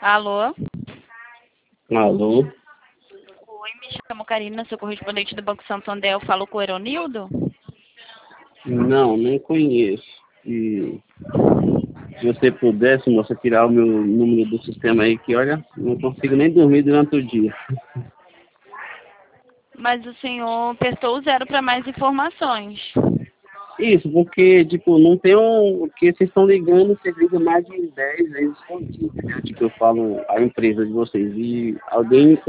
Alô? Alô? Oi, me chamo Karina, sou correspondente do Banco Santander. Eu falo com o Eronildo? Não, nem conheço. E se você pudesse, moça, tirar o meu número do sistema aí, que olha, não consigo nem dormir durante o dia. Mas o senhor apertou o 0 para mais informações. Isso, porque, tipo, não tem um... Porque vocês estão ligando, vocês ligam mais de 10 vezes por dia, entendeu? Tipo, eu falo a empresa de vocês e alguém